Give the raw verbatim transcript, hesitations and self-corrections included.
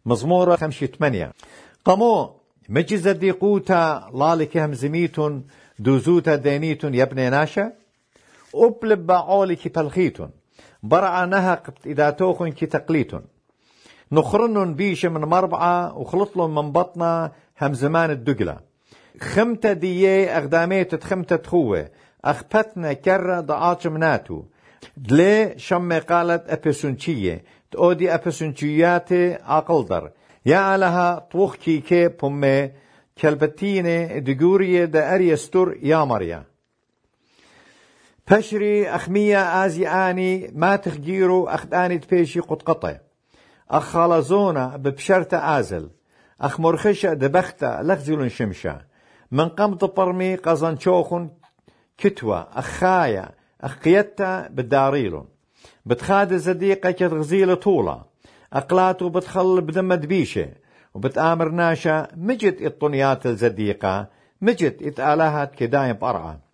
مزمورة خمسة ثمانية. قمو مجز ديقوتا لالك همزميتون دوزوتا دينيتون يبني ناشا أبلب بعولك بلخيتون برع نهق إذا توخن كي تقليتون نخرنن بيش من مربعة وخلطلن من بطنا هم زمان الدقلة خمتة ديي أغداميت خمتة تخوة أخبتنا كرة ضعاش مناتو دلي شمي قالت أبسونشية تودي أبسونشياتي أقلدر يا لها طوخ كيكي بمي كالبتيني دقورية دا أريستر يا مريا بشري أخمية آزياني ما تخجيرو أخداني تبيشي قد قطع أخالزونا ببشرة آزل أخ مرخشة دبختة لخزلون شمشة من قمت برمي قزن شوخن كتوة أخايا أخيتا بالداريلون بتخاد زديقة كتغزيل طولة أقلاتو بتخل بدم دبيشة وبتآمر ناشا مجد الطنيات الزديقة مجد اتآلهت كدايم بأرعى